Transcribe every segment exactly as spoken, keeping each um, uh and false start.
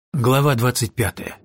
Глава двадцать пятая.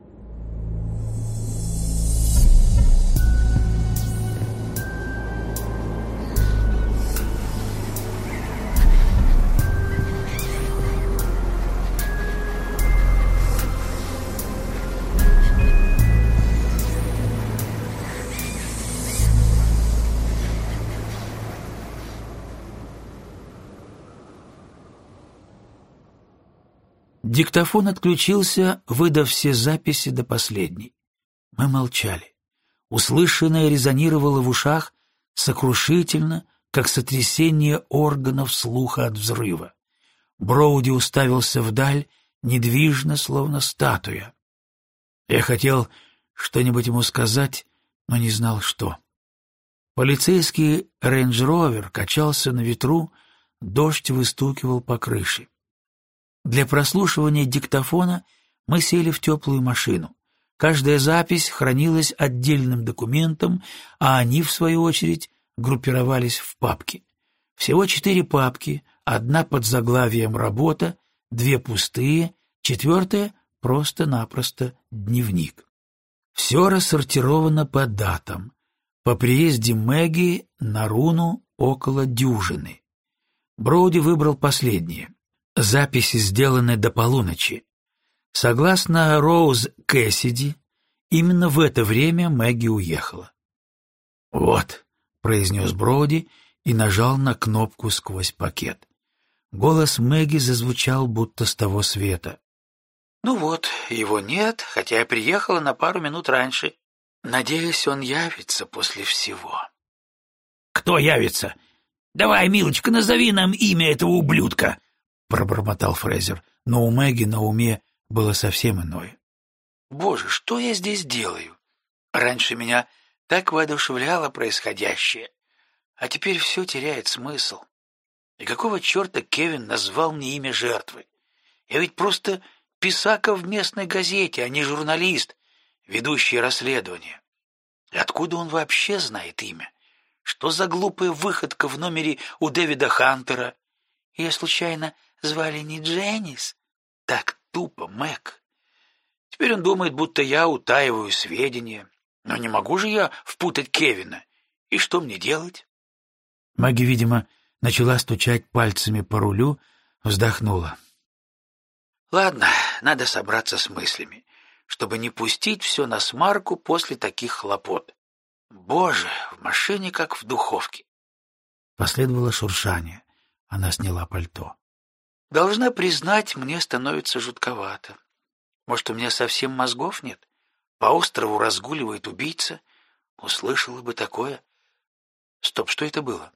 Диктофон отключился, выдав все записи до последней. Мы молчали. Услышанное резонировало в ушах сокрушительно, как сотрясение органов слуха от взрыва. Броуди уставился вдаль, недвижно, словно статуя. Я хотел что-нибудь ему сказать, но не знал, что. Полицейский рейндж-ровер качался на ветру, дождь выстукивал по крыше. Для прослушивания диктофона мы сели в теплую машину. Каждая запись хранилась отдельным документом, а они, в свою очередь, группировались в папки. Всего четыре папки, одна под заглавием «Работа», две пустые, четвертая — просто-напросто дневник. Все рассортировано по датам. По приезде Мэгги на руну около дюжины. Броуди выбрал последние. Записи сделаны до полуночи. Согласно Роуз Кэссиди, именно в это время Мэгги уехала. «Вот», — произнес Броуди и нажал на кнопку сквозь пакет. Голос Мэгги зазвучал будто с того света. «Ну вот, его нет, хотя я приехала на пару минут раньше. Надеюсь, он явится после всего». «Кто явится? Давай, милочка, назови нам имя этого ублюдка», — пробормотал Фрейзер, но у Мэгги на уме было совсем иное. «Боже, что я здесь делаю? Раньше меня так воодушевляло происходящее, а теперь все теряет смысл. И какого черта Кевин назвал мне имя жертвы? Я ведь просто писака в местной газете, а не журналист, ведущий расследование. И откуда он вообще знает имя? Что за глупая выходка в номере у Дэвида Хантера? Я случайно звали не Дженнис? Так тупо, Мэг. Теперь он думает, будто я утаиваю сведения. Но не могу же я впутать Кевина. И что мне делать?» Мэгги, видимо, начала стучать пальцами по рулю, вздохнула. «Ладно, надо собраться с мыслями, чтобы не пустить все на смарку после таких хлопот. Боже, в машине как в духовке». Последовало шуршание. Она сняла пальто. «Должна признать, мне становится жутковато. Может, у меня совсем мозгов нет? По острову разгуливает убийца. Услышала бы такое. Стоп, что это было?»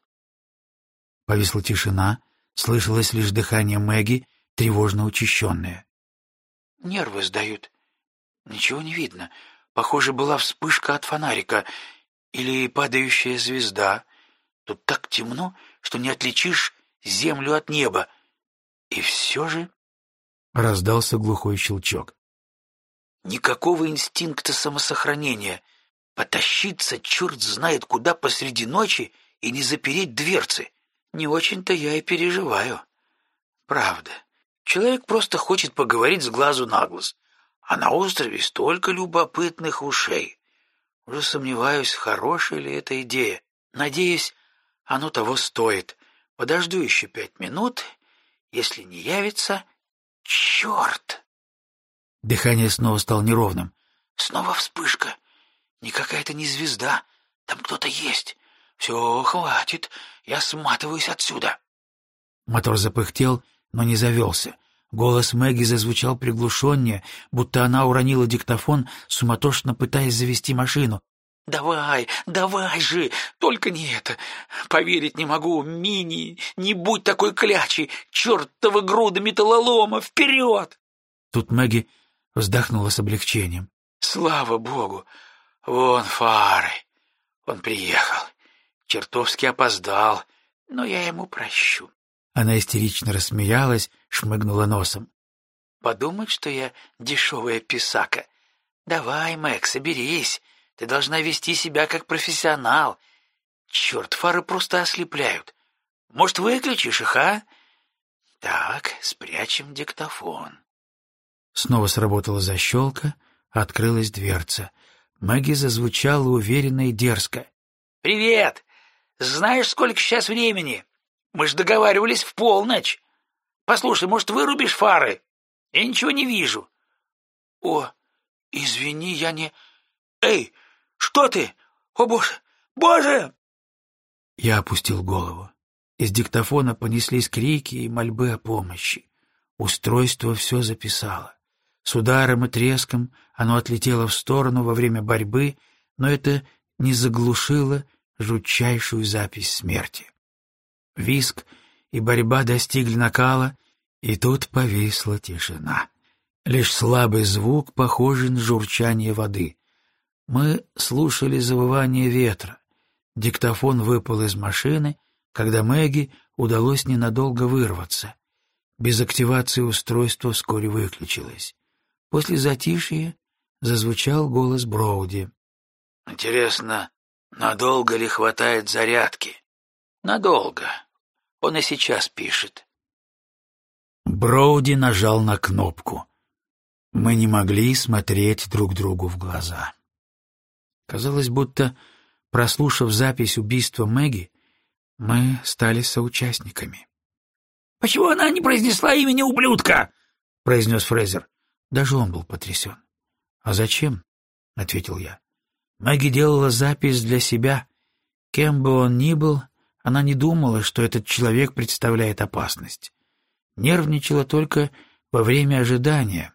Повисла тишина, слышалось лишь дыхание Мэгги, тревожно учащенное. «Нервы сдают. Ничего не видно. Похоже, была вспышка от фонарика или падающая звезда. Тут так темно, что не отличишь землю от неба. И все же...» Раздался глухой щелчок. «Никакого инстинкта самосохранения. Потащиться черт знает куда посреди ночи и не запереть дверцы. Не очень-то я и переживаю. Правда. Человек просто хочет поговорить с глазу на глаз. А на острове столько любопытных ушей. Уже сомневаюсь, хорошая ли эта идея. Надеюсь, оно того стоит. Подожду еще пять минут. Если не явится... Черт!» Дыхание снова стало неровным. «Снова вспышка. Никакая это не звезда. Там кто-то есть. Все, хватит. Я сматываюсь отсюда». Мотор запыхтел, но не завелся. Голос Мэгги зазвучал приглушеннее, будто она уронила диктофон, суматошно пытаясь завести машину. «Давай, давай же! Только не это! Поверить не могу! Мини, не будь такой клячей! Чертова груда металлолома! Вперед!» Тут Мэгги вздохнула с облегчением. «Слава богу! Вон фары! Он приехал! Чертовски опоздал, но я ему прощу». Она истерично рассмеялась, шмыгнула носом. «Подумать, что я дешевая писака! Давай, Мэг, соберись! Ты должна вести себя как профессионал. Черт, фары просто ослепляют. Может, выключишь их, а? Так, спрячем диктофон». Снова сработала защелка, открылась дверца. Мэгги зазвучала уверенно и дерзко. «Привет! Знаешь, сколько сейчас времени? Мы ж договаривались в полночь. Послушай, может, вырубишь фары? Я ничего не вижу». «О, извини, я не... Эй, что ты? О, боже! Боже!» Я опустил голову. Из диктофона понеслись крики и мольбы о помощи. Устройство все записало. С ударом и треском оно отлетело в сторону во время борьбы, но это не заглушило жутчайшую запись смерти. Визг и борьба достигли накала, и тут повисла тишина. Лишь слабый звук, похожий на журчание воды. Мы слушали завывание ветра. Диктофон выпал из машины, когда Мэгги удалось ненадолго вырваться. Без активации устройство вскоре выключилось. После затишья зазвучал голос Броуди. «Интересно, надолго ли хватает зарядки?» «Надолго. Он и сейчас пишет». Броуди нажал на кнопку. Мы не могли смотреть друг другу в глаза. Казалось, будто, прослушав запись убийства Мэгги, мы стали соучастниками. «Почему она не произнесла имени ублюдка?» — произнес Фрейзер. Даже он был потрясен. «А зачем?» — ответил я. Мэгги делала запись для себя. Кем бы он ни был, она не думала, что этот человек представляет опасность. Нервничала только во время ожидания.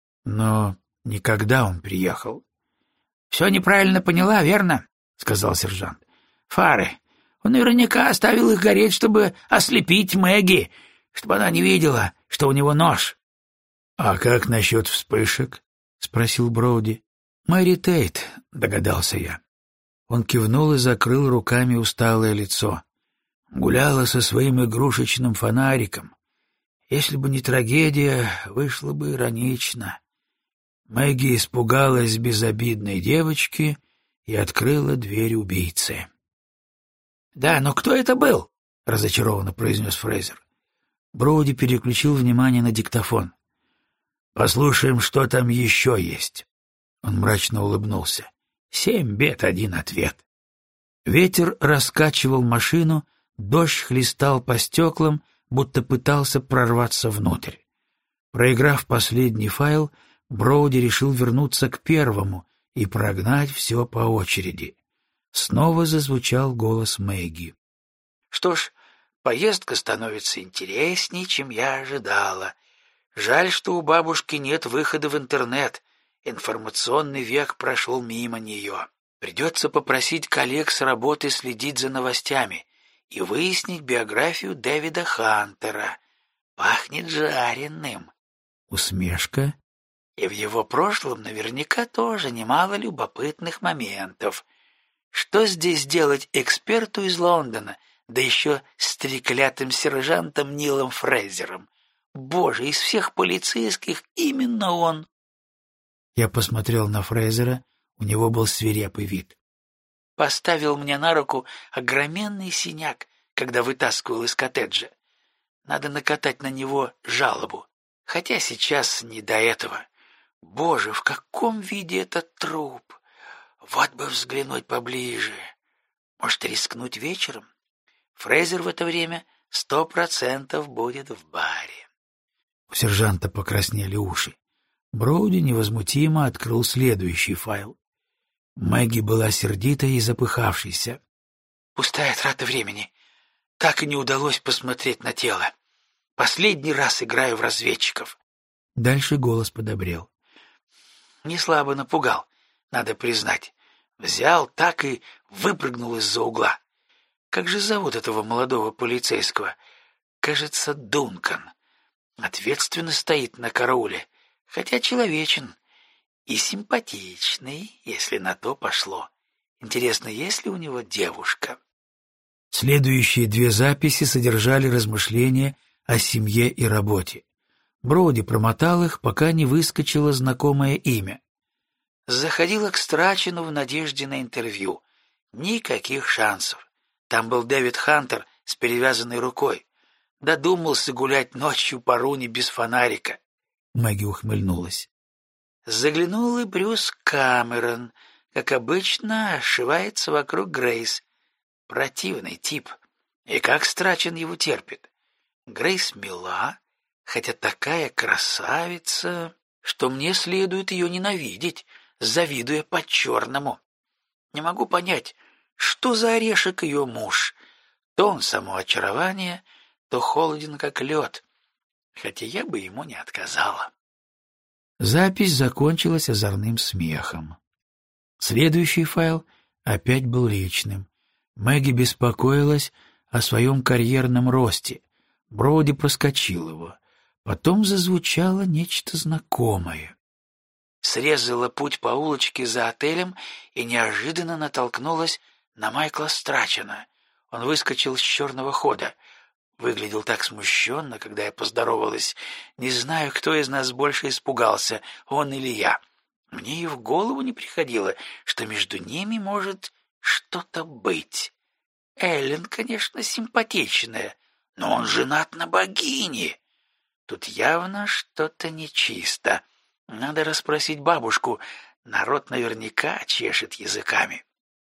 Но не когда он приехал. «Все неправильно поняла, верно?» — сказал сержант. «Фары. Он наверняка оставил их гореть, чтобы ослепить Мэгги, чтобы она не видела, что у него нож». «А как насчет вспышек?» — спросил Броуди. «Мэри Тейт», — догадался я. Он кивнул и закрыл руками усталое лицо. Гуляла со своим игрушечным фонариком. Если бы не трагедия, вышло бы иронично. Мэгги испугалась безобидной девочки и открыла дверь убийце. «Да, но кто это был?» — разочарованно произнес Фрейзер. Броуди переключил внимание на диктофон. «Послушаем, что там еще есть». Он мрачно улыбнулся. «Семь бед, один ответ». Ветер раскачивал машину, дождь хлестал по стеклам, будто пытался прорваться внутрь. Проиграв последний файл, Броуди решил вернуться к первому и прогнать все по очереди. Снова зазвучал голос Мэгги. «Что ж, поездка становится интереснее, чем я ожидала. Жаль, что у бабушки нет выхода в интернет. Информационный век прошел мимо нее. Придется попросить коллег с работы следить за новостями и выяснить биографию Дэвида Хантера. Пахнет жареным». Усмешка. «И в его прошлом наверняка тоже немало любопытных моментов. Что здесь делать эксперту из Лондона, да еще с треклятым сержантом Нилом Фрейзером? Боже, из всех полицейских именно он!» Я посмотрел на Фрейзера, у него был свирепый вид. «Поставил мне на руку огроменный синяк, когда вытаскивал из коттеджа. Надо накатать на него жалобу, хотя сейчас не до этого. Боже, в каком виде этот труп! Вот бы взглянуть поближе. Может, рискнуть вечером? Фрейзер в это время сто процентов будет в баре». У сержанта покраснели уши. Броуди невозмутимо открыл следующий файл. Мэгги была сердитой и запыхавшейся. «Пустая трата времени. Так и не удалось посмотреть на тело. Последний раз играю в разведчиков». Дальше голос подобрел. «Не слабо напугал, надо признать. Взял так и выпрыгнул из-за угла. Как же зовут этого молодого полицейского? Кажется, Дункан. Ответственно стоит на карауле, хотя человечен. И симпатичный, если на то пошло. Интересно, есть ли у него девушка?» Следующие две записи содержали размышления о семье и работе. Броуди промотал их, пока не выскочило знакомое имя. Заходила к Страчину в надежде на интервью. Никаких шансов. Там был Дэвид Хантер с перевязанной рукой. Додумался гулять ночью по руне без фонарика. Мэгги ухмыльнулась. Заглянул и Брюс Камерон, как обычно, ошивается вокруг Грейс. Противный тип. И как Страчен его терпит. Грейс мила, хотя такая красавица, что мне следует ее ненавидеть, завидуя по-черному. Не могу понять, что за орешек ее муж. То он само очарование, то холоден, как лед, хотя я бы ему не отказала. Запись закончилась озорным смехом. Следующий файл опять был личным. Мэгги беспокоилась о своем карьерном росте. Броуди проскочил его. Потом зазвучало нечто знакомое. Срезала путь по улочке за отелем и неожиданно натолкнулась на Майкла Страчена. Он выскочил с черного хода. Выглядел так смущенно, когда я поздоровалась. Не знаю, кто из нас больше испугался, он или я. Мне и в голову не приходило, что между ними может что-то быть. Эллен, конечно, симпатичная, но он женат на богине. Тут явно что-то нечисто. Надо расспросить бабушку. Народ наверняка чешет языками.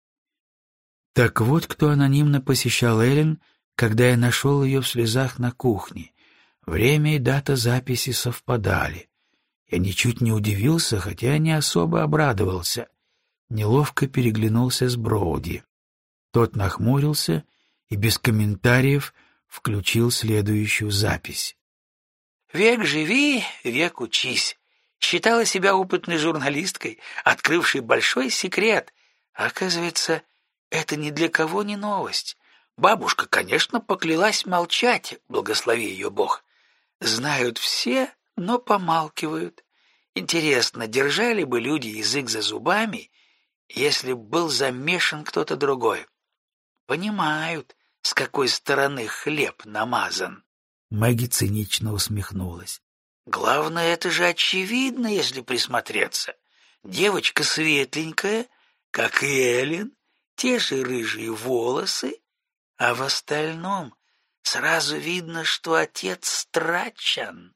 Так вот, кто анонимно посещал Эллен, когда я нашел ее в слезах на кухне. Время и дата записи совпадали. Я ничуть не удивился, хотя не особо обрадовался. Неловко переглянулся с Броуди. Тот нахмурился и без комментариев включил следующую запись. «Век живи, век учись. Считала себя опытной журналисткой, открывшей большой секрет. А оказывается, это ни для кого не новость. Бабушка, конечно, поклялась молчать, благослови ее Бог. Знают все, но помалкивают. Интересно, держали бы люди язык за зубами, если б был замешан кто-то другой? Понимают, с какой стороны хлеб намазан». Мэгги цинично усмехнулась. «Главное, это же очевидно, если присмотреться. Девочка светленькая, как и Эллен, те же рыжие волосы, а в остальном сразу видно, что отец Страчен».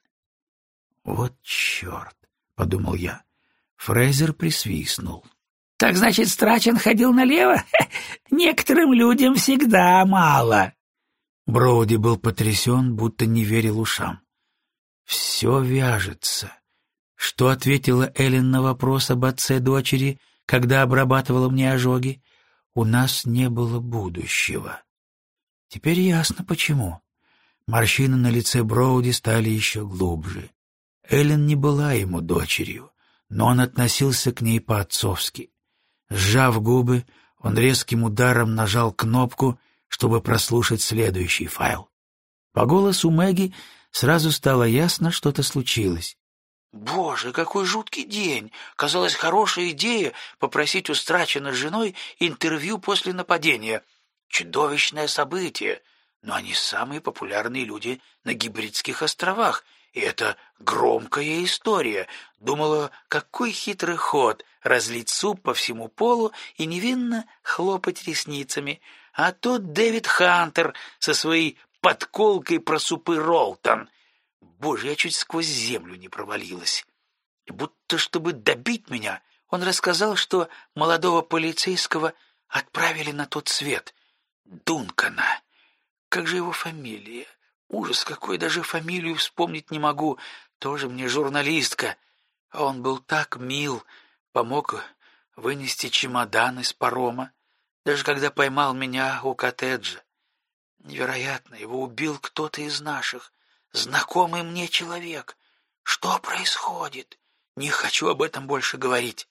«Вот черт!» — подумал я. Фрейзер присвистнул. «Так значит, Страчен ходил налево? Некоторым людям всегда мало». Броуди был потрясен, будто не верил ушам. «Все вяжется». Что ответила Эллен на вопрос об отце дочери, когда обрабатывала мне ожоги? У нас не было будущего. Теперь ясно, почему. Морщины на лице Броуди стали еще глубже. Эллен не была ему дочерью, но он относился к ней по-отцовски. Сжав губы, он резким ударом нажал кнопку, чтобы прослушать следующий файл. По голосу Мэгги сразу стало ясно, что-то случилось. «Боже, какой жуткий день! Казалось, хорошая идея попросить у Страчена с женой интервью после нападения. Чудовищное событие, но они самые популярные люди на Гибридских островах, и это громкая история. Думала, какой хитрый ход разлить суп по всему полу и невинно хлопать ресницами. А тут Дэвид Хантер со своей подколкой про супы Ролтон. Боже, я чуть сквозь землю не провалилась. И будто чтобы добить меня, он рассказал, что молодого полицейского отправили на тот свет. Дункана. Как же его фамилия? Ужас какой, даже фамилию вспомнить не могу. Тоже мне журналистка. А он был так мил, помог вынести чемодан из парома, даже когда поймал меня у коттеджа. Невероятно, его убил кто-то из наших, знакомый мне человек. Что происходит? Не хочу об этом больше говорить.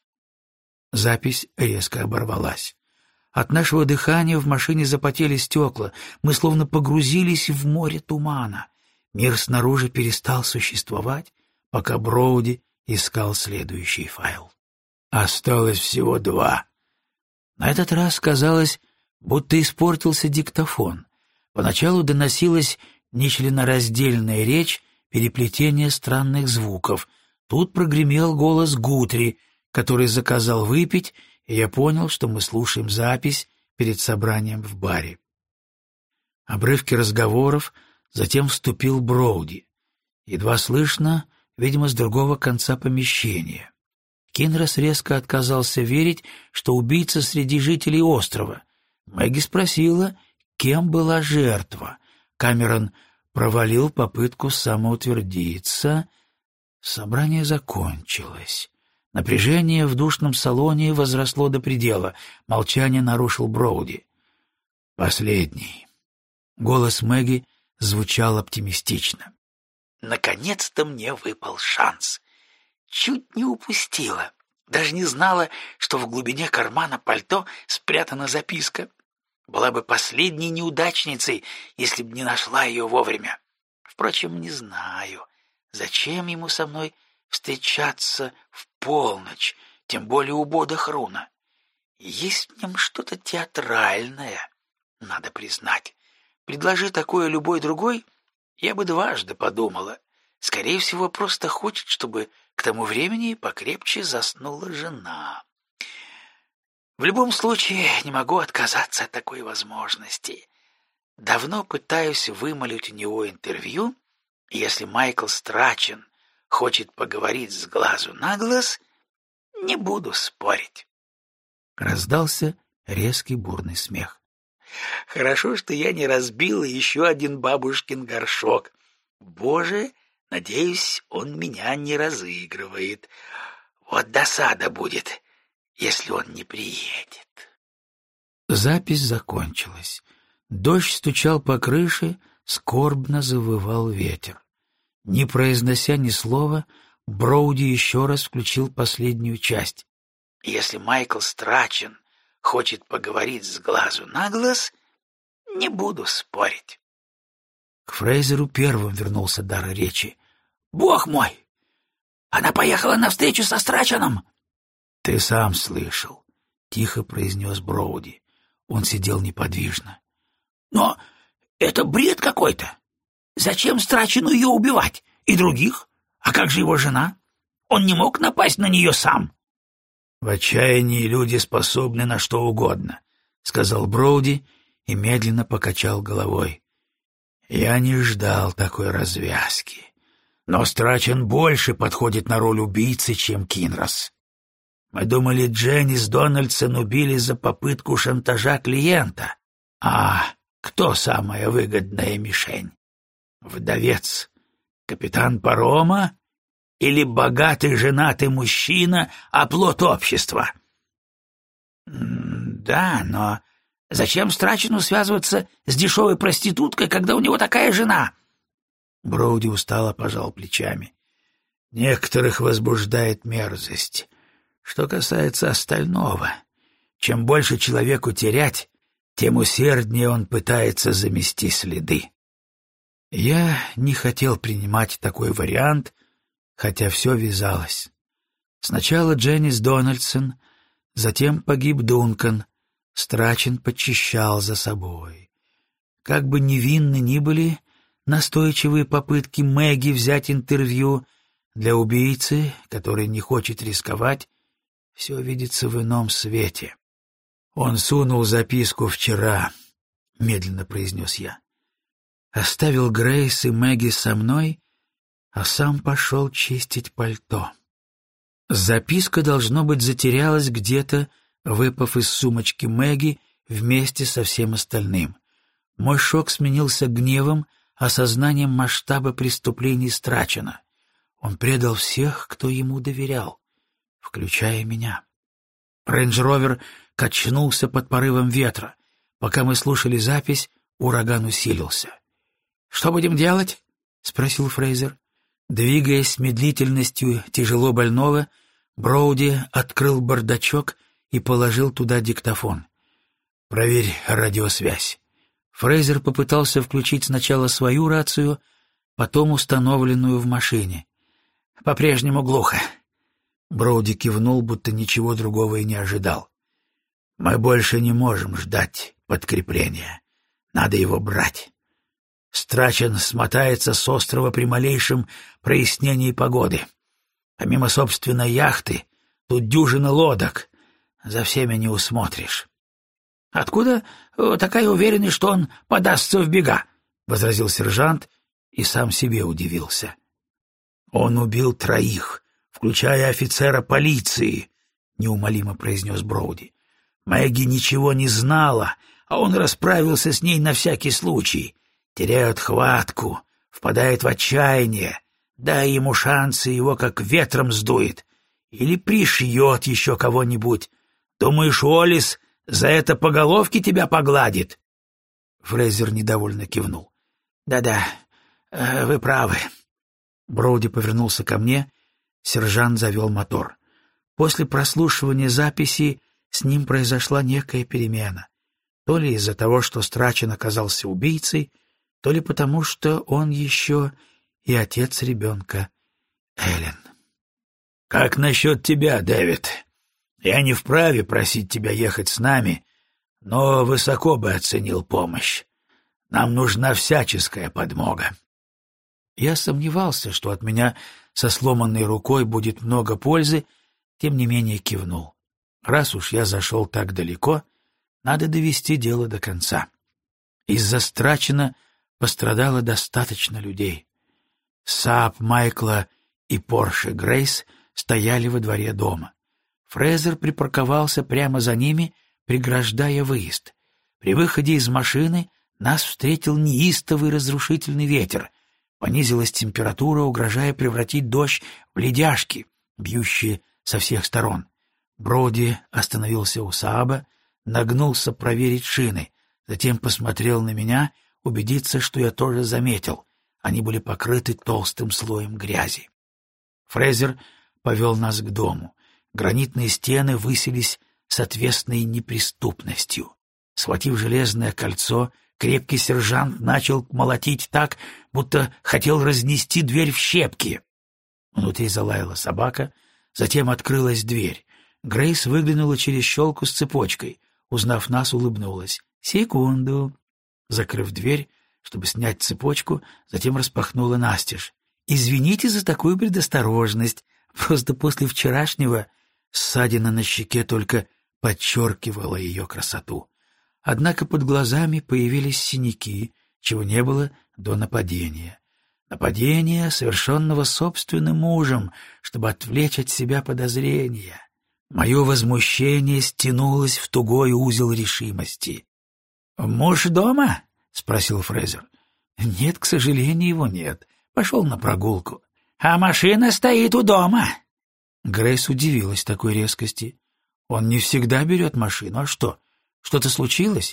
Запись резко оборвалась. От нашего дыхания в машине запотели стекла. Мы словно погрузились в море тумана. Мир снаружи перестал существовать, пока Броуди искал следующий файл. Осталось всего два. На этот раз казалось, будто испортился диктофон. Поначалу доносилась нечленораздельная речь, переплетение странных звуков. Тут прогремел голос Гутри, который заказал выпить, и я понял, что мы слушаем запись перед собранием в баре. Обрывки разговоров, затем вступил Броуди. Едва слышно, видимо, с другого конца помещения. Кинрос резко отказался верить, что убийца среди жителей острова. Мэгги спросила, кем была жертва. Камерон провалил попытку самоутвердиться. Собрание закончилось. Напряжение в душном салоне возросло до предела. Молчание нарушил Броуди. «Последний». Голос Мэгги звучал оптимистично. «Наконец-то мне выпал шанс. Чуть не упустила. Даже не знала, что в глубине кармана пальто спрятана записка. Была бы последней неудачницей, если бы не нашла ее вовремя. Впрочем, не знаю, зачем ему со мной встречаться в полночь, тем более у Бода Хруна. Есть в нем что-то театральное, надо признать. Предложи такое любой другой, я бы дважды подумала. Скорее всего, просто хочет, чтобы к тому времени покрепче заснула жена. В любом случае, не могу отказаться от такой возможности. Давно пытаюсь вымолить у него интервью, и если Майкл Страчен хочет поговорить с глазу на глаз, не буду спорить. Раздался резкий бурный смех. Хорошо, что я не разбила еще один бабушкин горшок. Боже, надеюсь, он меня не разыгрывает. Вот досада будет, если он не приедет. Запись закончилась. Дождь стучал по крыше, скорбно завывал ветер. Не произнося ни слова, Броуди еще раз включил последнюю часть. Если Майкл Страчен хочет поговорить с глазу на глаз, не буду спорить. К Фрейзеру первым вернулся дар речи. «Бог мой! Она поехала навстречу со Страченом!» «Ты сам слышал», — тихо произнес Броуди. Он сидел неподвижно. «Но это бред какой-то! Зачем Страчену ее убивать? И других? А как же его жена? Он не мог напасть на нее сам?» «В отчаянии люди способны на что угодно», — сказал Броуди и медленно покачал головой. «Я не ждал такой развязки. Но Страчен больше подходит на роль убийцы, чем Кинрос. Мы думали, Дженнис Дональдсон убили за попытку шантажа клиента. А кто самая выгодная мишень? Вдовец, капитан парома или богатый женатый мужчина, оплот общества?» «Да, но зачем Страчену связываться с дешевой проституткой, когда у него такая жена?» Броуди устало пожал плечами. «Некоторых возбуждает мерзость. Что касается остального, чем больше человеку терять, тем усерднее он пытается замести следы. Я не хотел принимать такой вариант, хотя все вязалось. Сначала Дженнис Дональдсон, затем погиб Дункан, Страчен подчищал за собой. Как бы невинны ни были настойчивые попытки Мэгги взять интервью, для убийцы, который не хочет рисковать, все видится в ином свете. «Он сунул записку вчера», — медленно произнес я. «Оставил Грейс и Мэгги со мной, а сам пошел чистить пальто. Записка, должно быть, затерялась где-то, выпав из сумочки Мэгги вместе со всем остальным. Мой шок сменился гневом, осознанием масштаба преступлений Страчена. Он предал всех, кто ему доверял, включая меня. Рейндж-ровер качнулся под порывом ветра. Пока мы слушали запись, ураган усилился. «Что будем делать?» — спросил Фрейзер. Двигаясь с медлительностью тяжело больного, Броуди открыл бардачок и положил туда диктофон. «Проверь радиосвязь». Фрейзер попытался включить сначала свою рацию, потом установленную в машине. «По-прежнему глухо». Броуди кивнул, будто ничего другого и не ожидал. «Мы больше не можем ждать подкрепления. Надо его брать. Страчен смотается с острова при малейшем прояснении погоды. Помимо собственной яхты, тут дюжина лодок. За всеми не усмотришь». «Откуда такая уверенность, что он подастся в бега?» — возразил сержант и сам себе удивился. Он убил троих, включая офицера полиции, — неумолимо произнес Броуди. Мэгги ничего не знала, а он расправился с ней на всякий случай. Теряет хватку, впадает в отчаяние. Дай ему шанс, и его как ветром сдует. Или пришьет еще кого-нибудь. Думаешь, Уоллес за это по головке тебя погладит? Фрейзер недовольно кивнул. «Да-да, вы правы». Броуди повернулся ко мне. Сержант завел мотор. После прослушивания записи с ним произошла некая перемена. То ли из-за того, что Страчен оказался убийцей, то ли потому, что он еще и отец ребенка Эллен. «Как насчет тебя, Дэвид? Я не вправе просить тебя ехать с нами, но высоко бы оценил помощь. Нам нужна всяческая подмога». Я сомневался, что от меня со сломанной рукой будет много пользы, тем не менее кивнул. Раз уж я зашел так далеко, надо довести дело до конца. Из-за Страчена пострадало достаточно людей. Сааб Майкла и Порше Грейс стояли во дворе дома. Фрейзер припарковался прямо за ними, преграждая выезд. При выходе из машины нас встретил неистовый разрушительный ветер. Понизилась температура, угрожая превратить дождь в ледяшки, бьющие со всех сторон. Броуди остановился у Сааба, нагнулся проверить шины, затем посмотрел на меня, убедиться, что я тоже заметил. Они были покрыты толстым слоем грязи. Фрейзер повел нас к дому. Гранитные стены высились с отвесной неприступностью. Схватив железное кольцо, крепкий сержант начал молотить так, будто хотел разнести дверь в щепки. Внутри залаяла собака, затем открылась дверь. Грейс выглянула через щелку с цепочкой. Узнав нас, улыбнулась. «Секунду». Закрыв дверь, чтобы снять цепочку, затем распахнула настежь. «Извините за такую предосторожность. Просто после вчерашнего ссадина на щеке только подчеркивала ее красоту. Однако под глазами появились синяки, чего не было до нападения. Нападение, совершенного собственным мужем, чтобы отвлечь от себя подозрения. Мое возмущение стянулось в тугой узел решимости. «Муж дома?» — спросил Фрейзер. «Нет, к сожалению, его нет. Пошел на прогулку». «А машина стоит у дома». Грейс удивилась такой резкости. «Он не всегда берет машину. А что, что-то случилось?»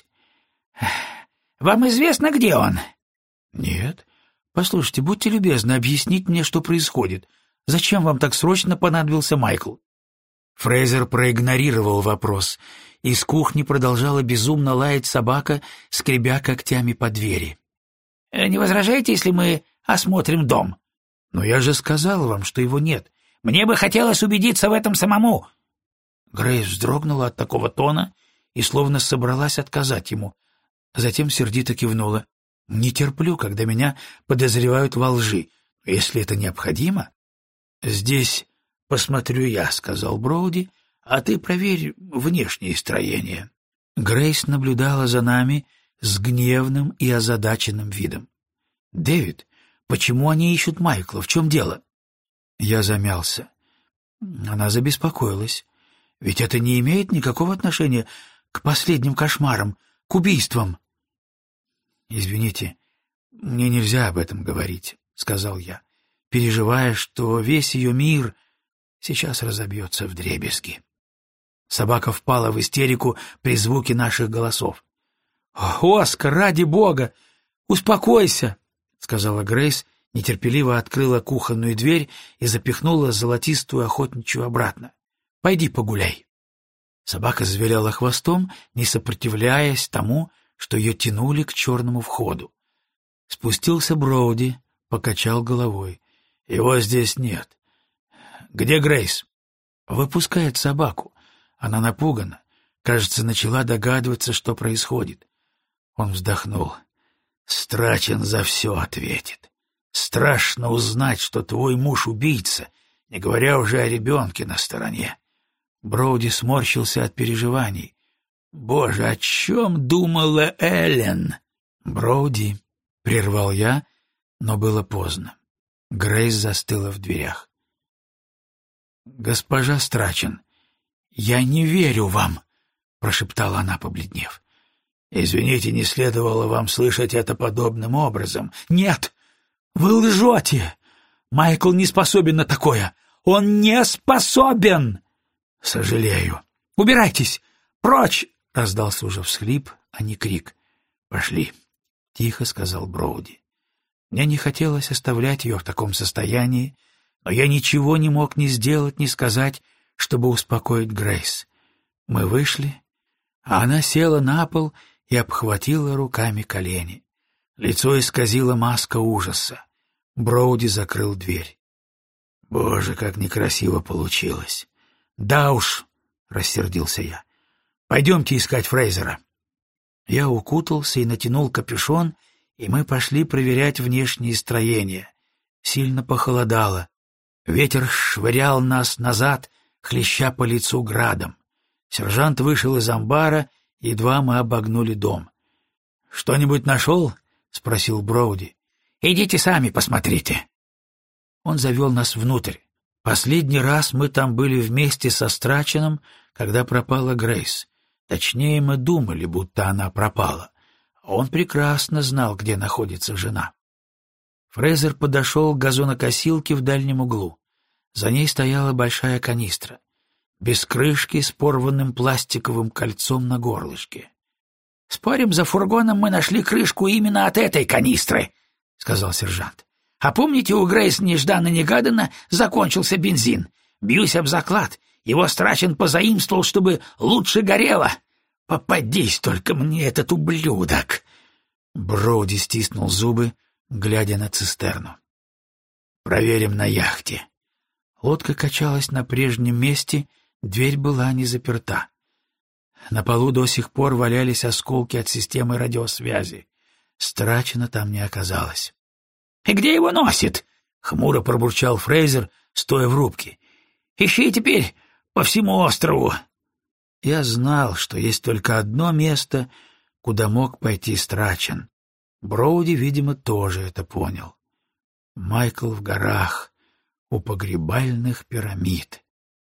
«Вам известно, где он?» «Нет. Послушайте, будьте любезны объяснить мне, что происходит. Зачем вам так срочно понадобился Майкл?» Фрейзер проигнорировал вопрос. Из кухни продолжала безумно лаять собака, скребя когтями по двери. «Не возражаете, если мы осмотрим дом?» «Но я же сказал вам, что его нет. Мне бы хотелось убедиться в этом самому». Грейс вздрогнула от такого тона и словно собралась отказать ему. Затем сердито кивнула. «Не терплю, когда меня подозревают во лжи. Если это необходимо...» «Здесь посмотрю я», — сказал Броуди, — «а ты проверь внешнее строение». Грейс наблюдала за нами с гневным и озадаченным видом. «Дэвид, почему они ищут Майкла? В чем дело?» Я замялся. Она забеспокоилась. «Ведь это не имеет никакого отношения к последним кошмарам, к убийствам». «Извините, мне нельзя об этом говорить», — сказал я, переживая, что весь ее мир сейчас разобьется вдребезги. Собака впала в истерику при звуке наших голосов. «Оскар, ради бога! Успокойся!» — сказала Грейс, нетерпеливо открыла кухонную дверь и запихнула золотистую охотничью обратно. «Пойди погуляй». Собака завиляла хвостом, не сопротивляясь тому, что ее тянули к черному входу. Спустился Броуди, покачал головой. «Его здесь нет. Где Грейс?» «Выпускает собаку. Она напугана. Кажется, начала догадываться, что происходит». Он вздохнул. «Страчен за все ответит. Страшно узнать, что твой муж убийца, не говоря уже о ребенке на стороне». Броуди сморщился от переживаний. «Боже, о чем думала Эллен?» «Броуди», — прервал я, но было поздно. Грейс застыла в дверях. «Госпожа Страчен, я не верю вам», — прошептала она, побледнев. «Извините, не следовало вам слышать это подобным образом». «Нет, вы лжете! Майкл не способен на такое! Он не способен!» «Сожалею». «Убирайтесь! Прочь!» — раздался уже всхлип, а не крик. «Пошли», — тихо сказал Броуди. Мне не хотелось оставлять ее в таком состоянии, но я ничего не мог ни сделать, ни сказать, чтобы успокоить Грейс. Мы вышли, а она села на пол и обхватила руками колени. Лицо исказило маска ужаса. Броуди закрыл дверь. «Боже, как некрасиво получилось!» «Да уж!» — рассердился я. «Пойдемте искать Фрейзера». Я укутался и натянул капюшон, и мы пошли проверять внешние строения. Сильно похолодало. Ветер швырял нас назад, хлеща по лицу градом. Сержант вышел из амбара, едва мы обогнули дом. «Что-нибудь нашел?» — спросил Броуди. «Идите сами посмотрите». Он завел нас внутрь. Последний раз мы там были вместе со Страченом, когда пропала Грейс. Точнее, мы думали, будто она пропала. Он прекрасно знал, где находится жена. Фрейзер подошел к газонокосилке в дальнем углу. За ней стояла большая канистра, без крышки, с порванным пластиковым кольцом на горлышке. — Спорим, за фургоном мы нашли крышку именно от этой канистры, — сказал сержант. — А помните, у Грейс нежданно-негаданно закончился бензин? Бьюсь об заклад, его Страчен позаимствовал, чтобы лучше горело. Попадись только мне этот ублюдок! Броуди стиснул зубы, глядя на цистерну. — Проверим на яхте. Лодка качалась на прежнем месте, дверь была не заперта. На полу до сих пор валялись осколки от системы радиосвязи. Страчена там не оказалось. — И где его носит? — хмуро пробурчал Фрейзер, стоя в рубке. — Ищи теперь по всему острову. Я знал, что есть только одно место, куда мог пойти Страчен. Броуди, видимо, тоже это понял. Майкл в горах, у погребальных пирамид.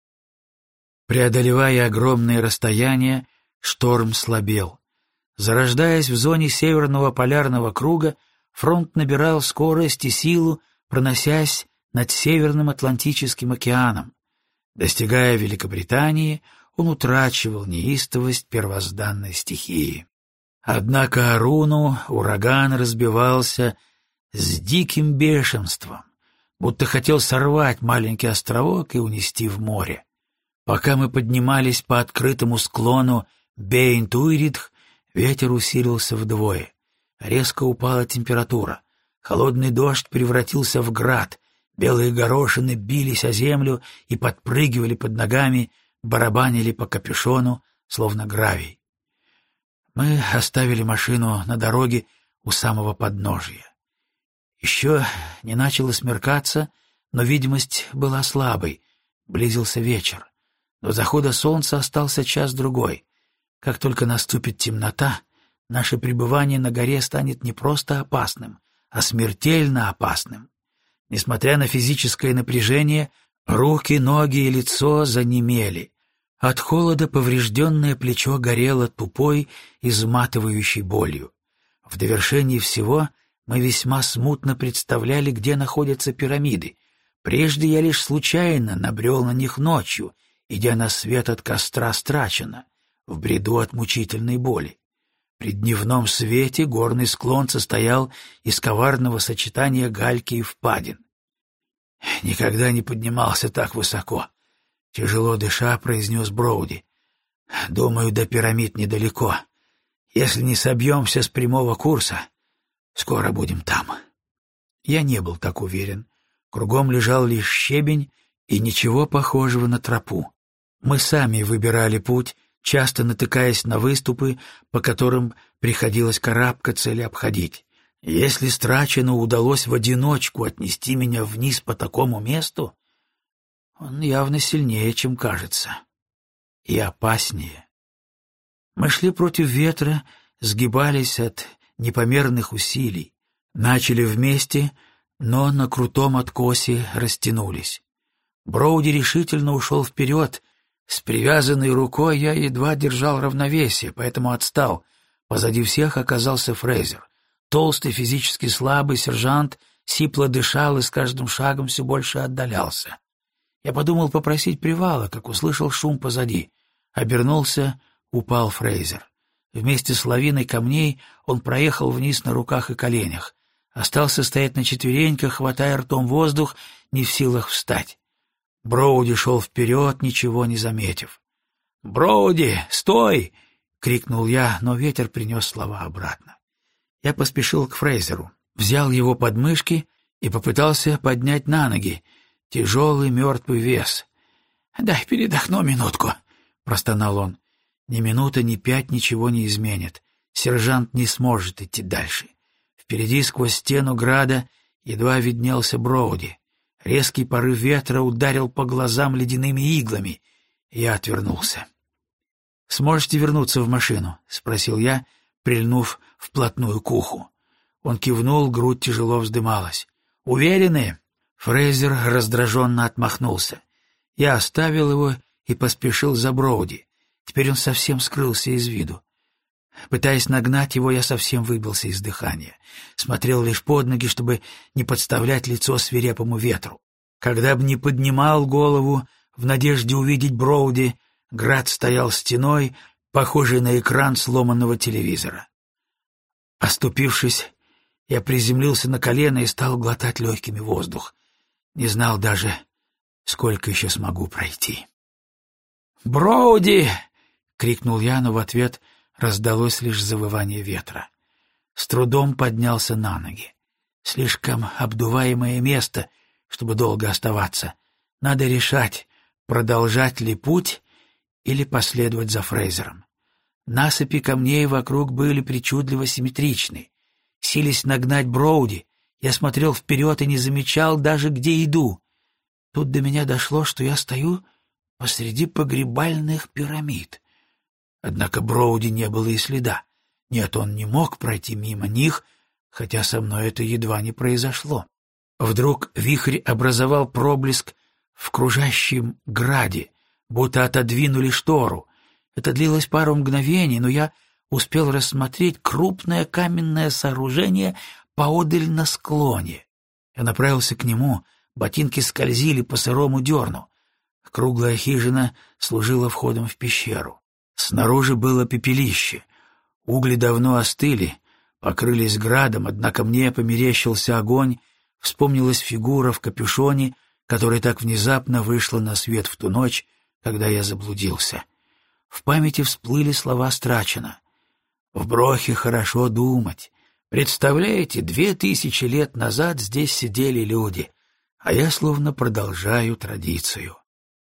Преодолевая огромные расстояния, шторм слабел. Зарождаясь в зоне северного полярного круга, фронт набирал скорость и силу, проносясь над Северным Атлантическим океаном. Достигая Великобритании, он утрачивал неистовость первозданной стихии. Однако о руну ураган разбивался с диким бешенством, будто хотел сорвать маленький островок и унести в море. Пока мы поднимались по открытому склону Бейн-Туиридх, ветер усилился вдвое. Резко упала температура. Холодный дождь превратился в град. Белые горошины бились о землю и подпрыгивали под ногами, барабанили по капюшону, словно гравий. Мы оставили машину на дороге у самого подножия. Еще не начало смеркаться, но видимость была слабой. Близился вечер. До захода солнца остался час-другой. Как только наступит темнота, наше пребывание на горе станет не просто опасным, а смертельно опасным. Несмотря на физическое напряжение, руки, ноги и лицо занемели. От холода поврежденное плечо горело тупой, изматывающей болью. В довершении всего мы весьма смутно представляли, где находятся пирамиды. Прежде я лишь случайно набрел на них ночью, идя на свет от костра Страчена, в бреду от мучительной боли. При дневном свете горный склон состоял из коварного сочетания гальки и впадин. Никогда не поднимался так высоко. Тяжело дыша, произнес Броуди. Думаю, до пирамид недалеко. Если не собьемся с прямого курса, скоро будем там. Я не был так уверен. Кругом лежал лишь щебень и ничего похожего на тропу. Мы сами выбирали путь, часто натыкаясь на выступы, по которым приходилось карабкаться или обходить. Если Страчену удалось в одиночку отнести меня вниз по такому месту, он явно сильнее, чем кажется, и опаснее. Мы шли против ветра, сгибались от непомерных усилий, начали вместе, но на крутом откосе растянулись. Броуди решительно ушел вперед. С привязанной рукой я едва держал равновесие, поэтому отстал. Позади всех оказался Фрейзер. Толстый, физически слабый сержант сипло дышал и с каждым шагом все больше отдалялся. Я подумал попросить привала, как услышал шум позади. Обернулся, упал Фрейзер. Вместе с лавиной камней он проехал вниз на руках и коленях. Остался стоять на четвереньках, хватая ртом воздух, не в силах встать. Броуди шел вперед, ничего не заметив. «Броуди, стой!» — крикнул я, но ветер принес слова обратно. Я поспешил к Фрейзеру, взял его под мышки и попытался поднять на ноги. Тяжелый мертвый вес. «Дай передохну минутку», — простонал он. Ни минута, ни пять ничего не изменит. Сержант не сможет идти дальше. Впереди сквозь стену града едва виднелся Броуди. Резкий порыв ветра ударил по глазам ледяными иглами. Я отвернулся. «Сможете вернуться в машину?» — спросил я, прильнув вплотную к уху. Он кивнул, грудь тяжело вздымалась. «Уверены?» Фрейзер раздраженно отмахнулся. Я оставил его и поспешил за Броуди. Теперь он совсем скрылся из виду. Пытаясь нагнать его, я совсем выбился из дыхания. Смотрел лишь под ноги, чтобы не подставлять лицо свирепому ветру. Когда бы не поднимал голову в надежде увидеть Броуди, град стоял стеной, похожей на экран сломанного телевизора. Оступившись, я приземлился на колено и стал глотать легкими воздух. Не знал даже, сколько еще смогу пройти. «Броуди!» — крикнул я, но в ответ раздалось лишь завывание ветра. С трудом поднялся на ноги. Слишком обдуваемое место, чтобы долго оставаться. Надо решать, продолжать ли путь или последовать за Фрейзером. Насыпи камней вокруг были причудливо симметричны. Силясь нагнать Броуди, я смотрел вперед и не замечал даже, где иду. Тут до меня дошло, что я стою посреди погребальных пирамид. Однако Броуди не было и следа. Нет, он не мог пройти мимо них, хотя со мной это едва не произошло. Вдруг вихрь образовал проблеск в кружащем граде, будто отодвинули штору. Это длилось пару мгновений, но я успел рассмотреть крупное каменное сооружение поодаль на склоне. Я направился к нему, ботинки скользили по сырому дерну. Круглая хижина служила входом в пещеру. Снаружи было пепелище. Угли давно остыли, покрылись градом, однако мне померещился огонь, вспомнилась фигура в капюшоне, которая так внезапно вышла на свет в ту ночь, когда я заблудился. В памяти всплыли слова Страчена. «В Брохе хорошо думать. Представляете, две тысячи лет назад здесь сидели люди, а я словно продолжаю традицию».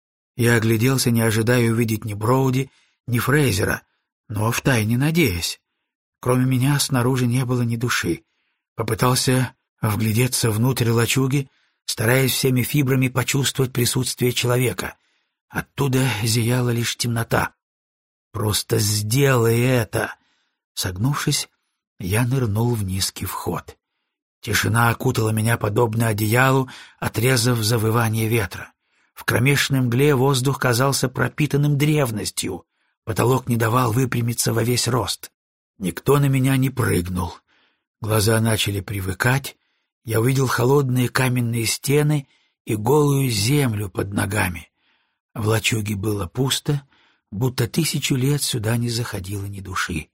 Я огляделся, не ожидая увидеть ни Броуди, ни Фрейзера, но втайне надеясь. Кроме меня снаружи не было ни души. Попытался вглядеться внутрь лачуги, стараясь всеми фибрами почувствовать присутствие человека. Оттуда зияла лишь темнота. «Просто сделай это!» Согнувшись, я нырнул в низкий вход. Тишина окутала меня подобно одеялу, отрезав завывание ветра. В кромешной мгле воздух казался пропитанным древностью. Потолок не давал выпрямиться во весь рост. Никто на меня не прыгнул. Глаза начали привыкать. Я увидел холодные каменные стены и голую землю под ногами. В лачуге было пусто, будто тысячу лет сюда не заходило ни души.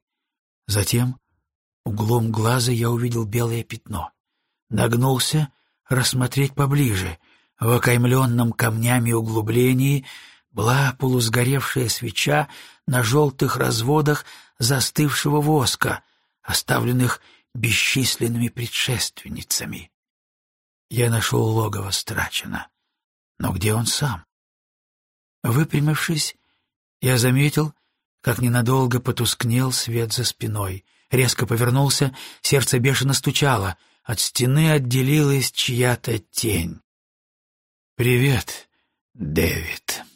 Затем углом глаза я увидел белое пятно. Нагнулся рассмотреть поближе. В окаймленном камнями углублении была полусгоревшая свеча на желтых разводах застывшего воска, оставленных бесчисленными предшественницами. Я нашел логово Страчена. Но где он сам? Выпрямившись, я заметил, как ненадолго потускнел свет за спиной. Резко повернулся, сердце бешено стучало. От стены отделилась чья-то тень. «Привет, Дэвид».